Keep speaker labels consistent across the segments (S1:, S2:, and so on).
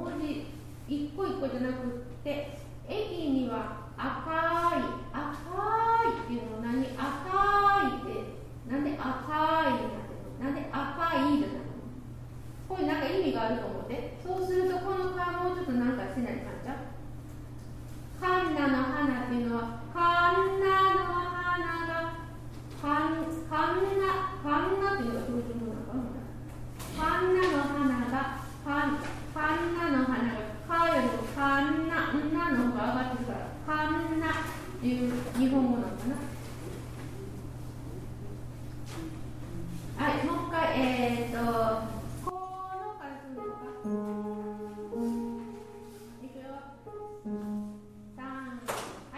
S1: 文字一個一個じゃなくって、駅には赤いっていうの何、赤いってなんで赤いになってるの、なんで赤いじゃないの、これなんか意味があると思って。そうするとこの顔もうちょっとなんかしない感じゃ。カンナの花っていうのはカンナの花がカンナっていうのがどういうものなのかな。カンナの花がカンナの花がカよりもカンナの方が上がってるからカンナっていう日本語なのかな。はい、もう一回このからするのか。いくよ。3、はい。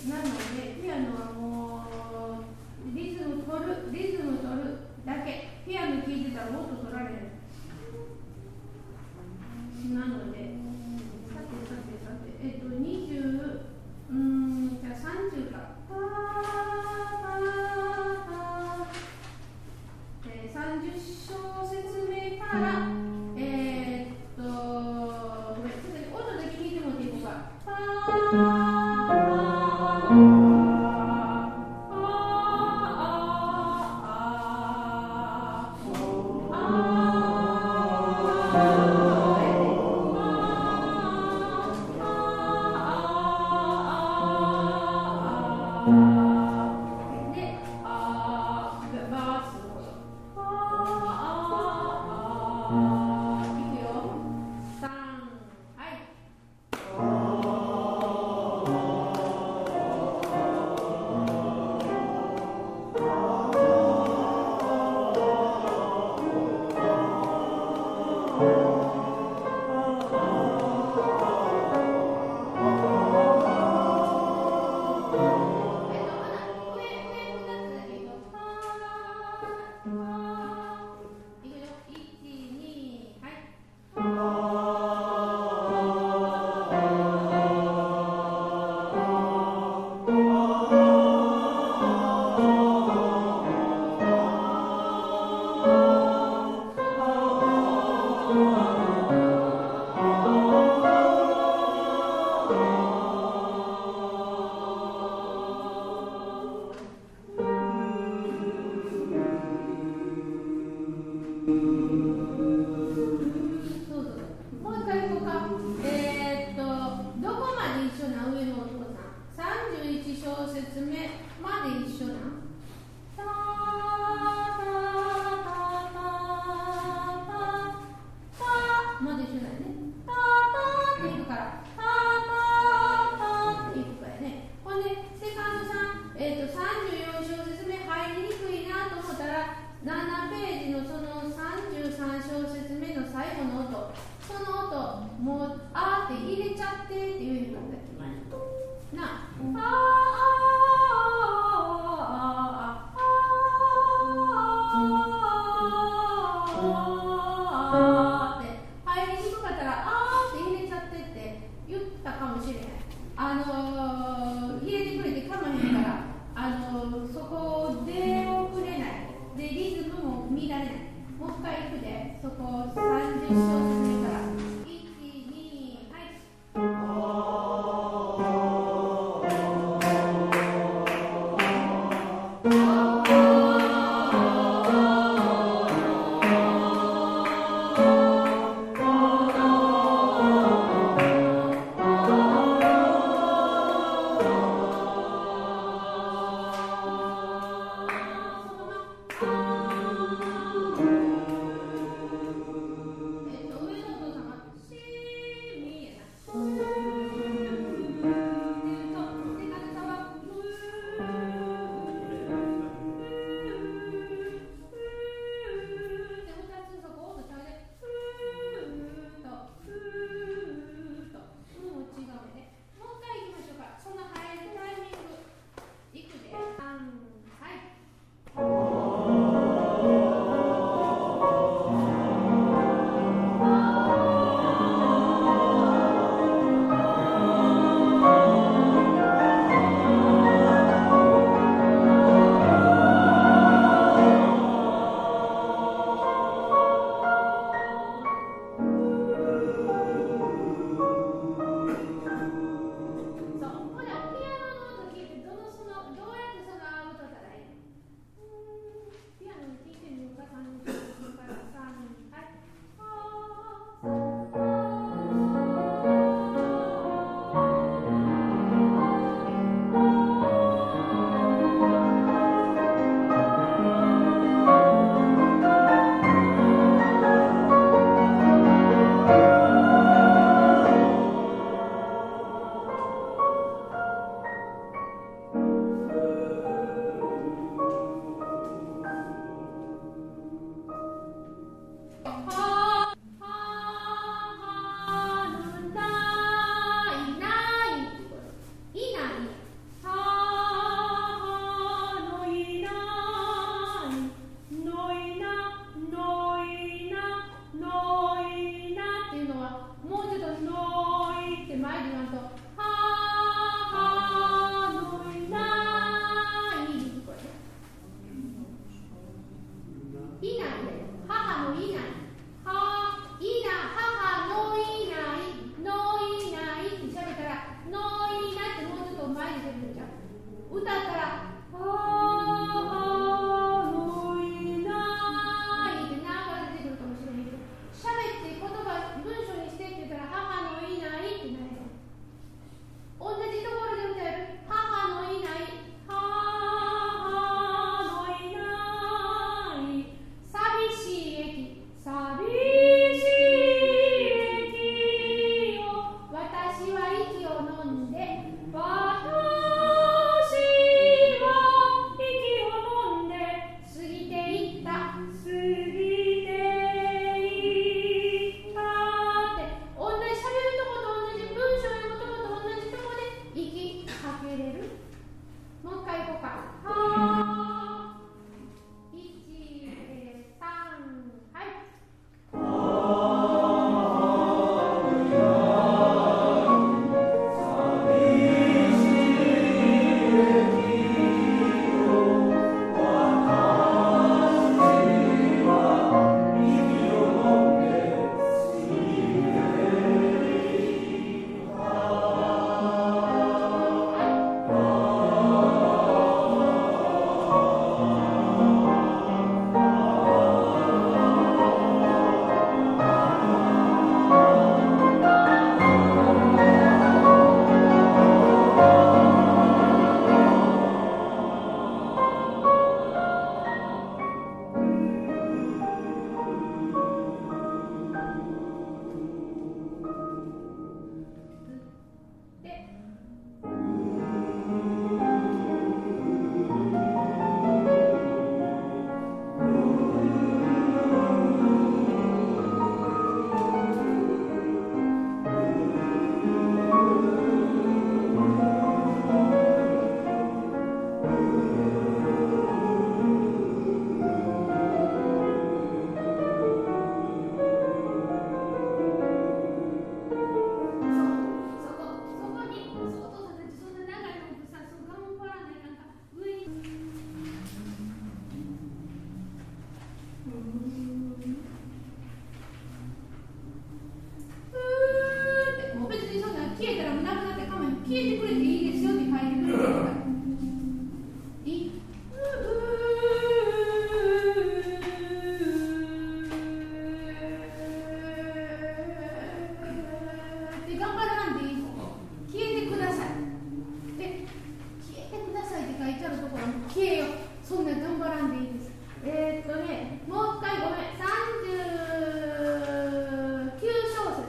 S1: なのでピアノはもうリズム取るだけ。ピアノ聴いてたらもっと取られる。なのでさて20じゃあ30か30小節目からごめん、ちょっと音だけ聞いてもらっていいですか。 歌ったら母のいないって何か出てくるかもしれないけど、喋って言葉文章にしてって言ったら母のいないってなる。同じところで歌える。母のいない、母のいない、寂しい駅、寂しい駅よ、私は息を飲んで、私は息を飲んで過ぎていった、過ぎていったって、同じ喋るとこと同じ文章読むとこと同じとこで息かけれる。もう一回いこうか。はー、1、3、はい。もう別にそんな消えたらなくなってかも消えてくれていいですよって書いてくれてるから。いいで頑張らんでいいの。消えてください。で消えてくださいって書いてあるところ消えよ。そんな頑張らんでいいです。もう一回ごめん。39小節。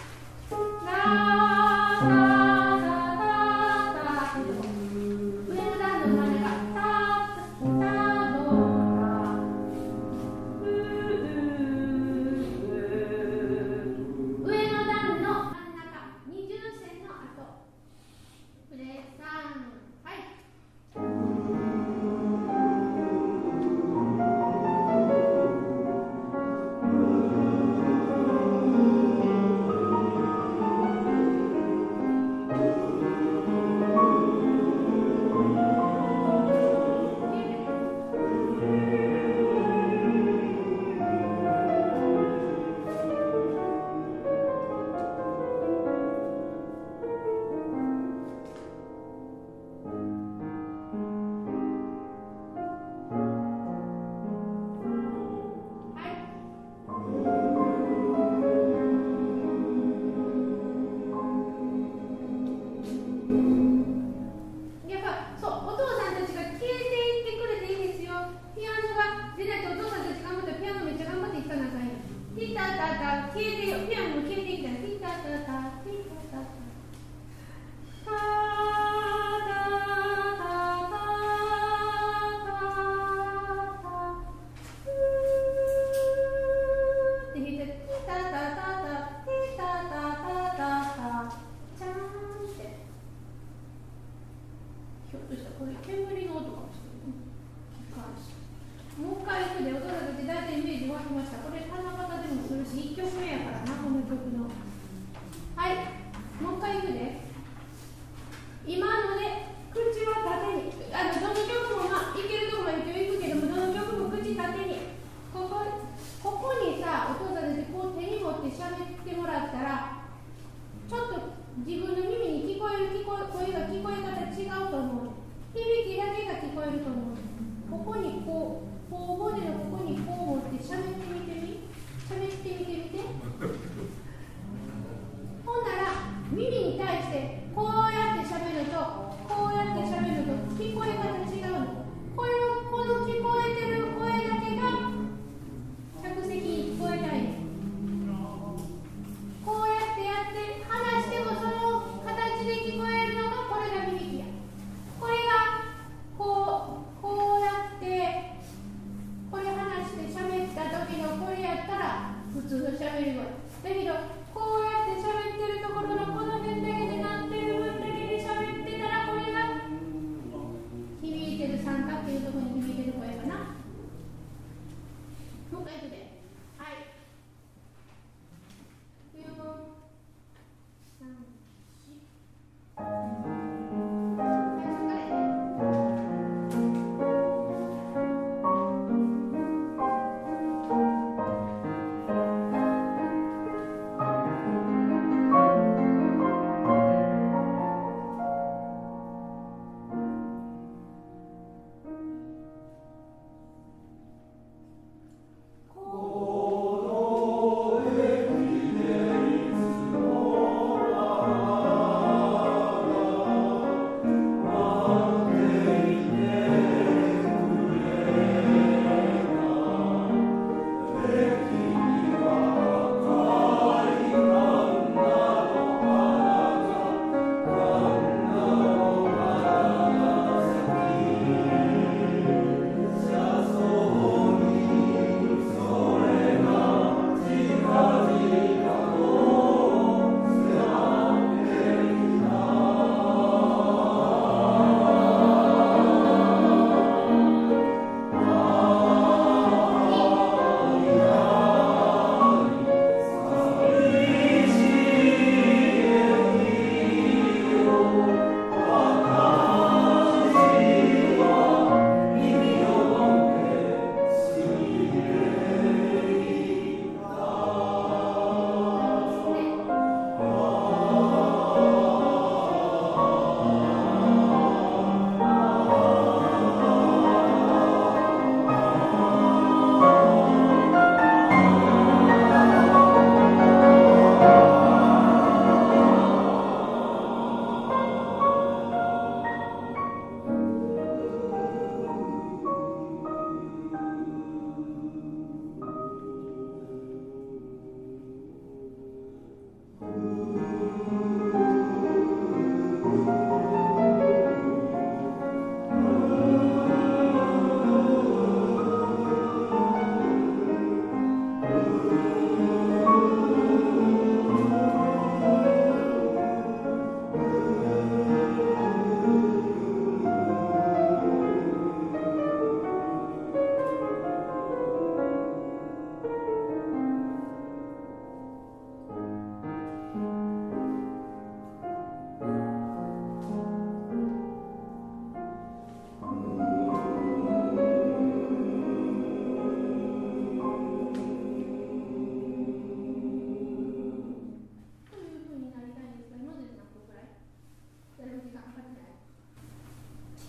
S1: もう一回行くで、お父さんたち大体イメージ湧きました。これ七夕でもするし、1曲目やからな、この曲の。